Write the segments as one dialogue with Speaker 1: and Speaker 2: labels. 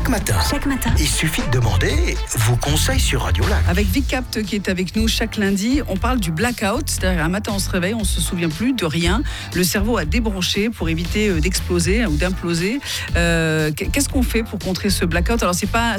Speaker 1: matin. Il suffit de demander vos conseils sur Radio Lac.
Speaker 2: Avec VicCapt qui est avec nous chaque lundi, on parle du blackout. C'est-à-dire un matin on se réveille, on se souvient plus de rien. Le cerveau a débranché pour éviter d'exploser ou d'imploser. Qu'est-ce qu'on fait pour contrer ce blackout? Alors c'est pas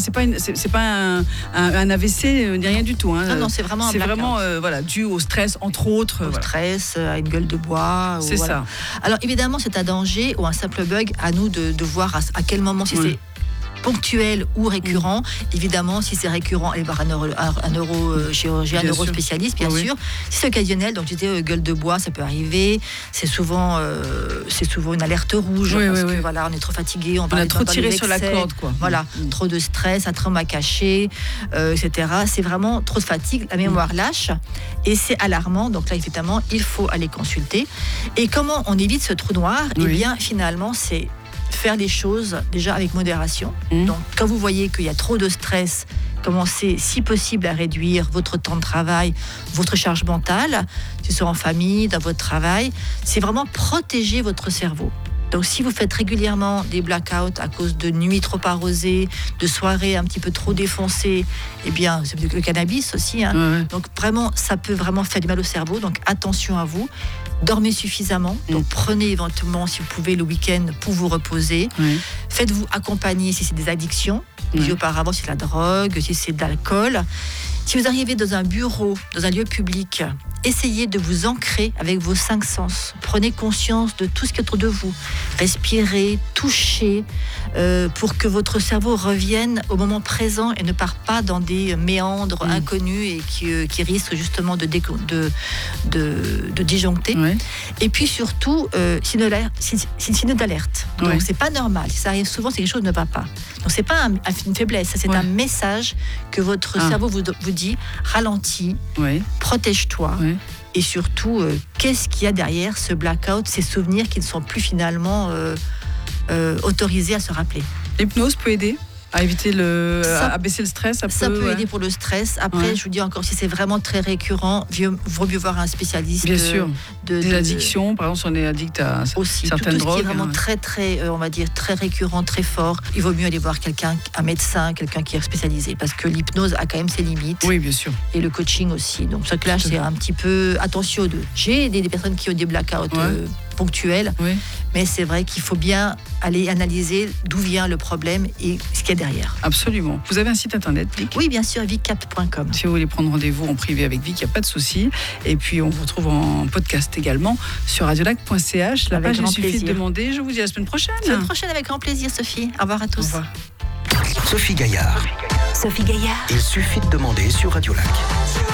Speaker 2: un AVC ni rien du tout. Hein.
Speaker 3: Non, c'est vraiment un blackout.
Speaker 2: C'est vraiment dû au stress entre autres.
Speaker 3: Au stress, à une gueule de bois.
Speaker 2: C'est ça.
Speaker 3: Alors évidemment c'est un danger ou un simple bug, à nous de voir à quel moment, si c'est ponctuel ou récurrent. Évidemment, si c'est récurrent, aller voir un neurochirurgien, un neurospécialiste, bien sûr. Si c'est occasionnel, donc j'étais gueule de bois, ça peut arriver. C'est souvent une alerte rouge parce que voilà, on est trop fatigué, on
Speaker 2: a trop tiré sur la corde, quoi.
Speaker 3: Voilà, trop de stress, un trauma caché, etc. C'est vraiment trop de fatigue, la mémoire lâche et c'est alarmant. Donc là, évidemment, il faut aller consulter. Et comment on évite ce trou noir? Eh bien, finalement, c'est faire les choses déjà avec modération. Donc, quand vous voyez qu'il y a trop de stress, commencez si possible à réduire votre temps de travail, votre charge mentale, que ce soit en famille, dans votre travail. C'est vraiment protéger votre cerveau. Donc, si vous faites régulièrement des blackouts à cause de nuits trop arrosées, de soirées un petit peu trop défoncées, eh bien, c'est le cannabis aussi. Hein. Donc, vraiment, ça peut vraiment faire du mal au cerveau. Donc, attention à vous. Dormez suffisamment. Donc, prenez éventuellement, si vous pouvez, le week-end pour vous reposer. Faites-vous accompagner si c'est des addictions. Puis auparavant, si c'est de la drogue, si c'est de l'alcool. Si vous arrivez dans un bureau, dans un lieu public, essayez de vous ancrer avec vos 5 sens. Prenez conscience de tout ce qui est autour de vous. Respirez, touchez, pour que votre cerveau revienne au moment présent et ne parte pas dans des méandres inconnus et qui risquent justement de disjoncter. Et puis surtout, signe d'alerte. Donc c'est pas normal. Si ça arrive souvent, c'est que quelque chose ne va pas. Donc c'est pas une faiblesse, c'est un message que votre cerveau vous dit, ralentis, protège-toi. Et surtout, qu'est-ce qu'il y a derrière ce blackout, ces souvenirs qui ne sont plus finalement autorisés à se rappeler.
Speaker 2: L'hypnose peut aider à éviter à baisser le stress.
Speaker 3: Ça peut aider pour le stress. Après, je vous dis encore, si c'est vraiment très récurrent, vaut mieux voir un spécialiste.
Speaker 2: Bien sûr. Des addictions, par exemple, si on est addict à certaines drogues.
Speaker 3: Tout ce qui est vraiment très, on va dire, très récurrent, très fort, il vaut mieux aller voir un médecin, quelqu'un qui est spécialisé, parce que l'hypnose a quand même ses limites.
Speaker 2: Oui, bien sûr.
Speaker 3: Et le coaching aussi. Donc, ce que là, c'est un petit peu attention aux deux. J'ai des personnes qui ont des blackouts ponctuels, mais c'est vrai qu'il faut bien aller analyser d'où vient le problème et ce qu'il y a derrière.
Speaker 2: Absolument. Vous avez un site internet, Vic?
Speaker 3: Oui, bien sûr, viccapt.com.
Speaker 2: Si vous voulez prendre rendez-vous en privé avec Vic, il n'y a pas de souci. Et puis, on vous retrouve en podcast également sur radiolac.ch. La page, il suffit de demander. Je vous dis à la semaine prochaine.
Speaker 3: La semaine prochaine, avec grand plaisir, Sophie. Au revoir à tous.
Speaker 2: Au revoir.
Speaker 1: Sophie Gaillard.
Speaker 4: Sophie Gaillard.
Speaker 1: Il suffit de demander sur Radio Lac.